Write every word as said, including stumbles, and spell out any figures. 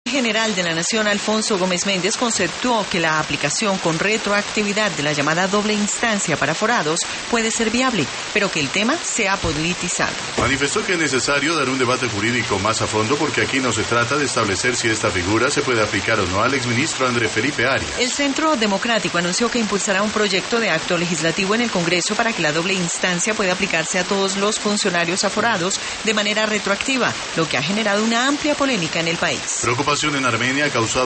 El general de la Nación, Alfonso Gómez Méndez, conceptuó que la aplicación con retroactividad de la llamada doble instancia para aforados puede ser viable, pero que el tema se ha politizado. Manifestó que es necesario dar un debate jurídico más a fondo porque aquí no se trata de establecer si esta figura se puede aplicar o no al exministro André Felipe Arias. El Centro Democrático anunció que impulsará un proyecto de acto legislativo en el Congreso para que la doble instancia pueda aplicarse a todos los funcionarios aforados de manera retroactiva, lo que ha generado una amplia polémica en el país. Preocupación en Armenia ha causado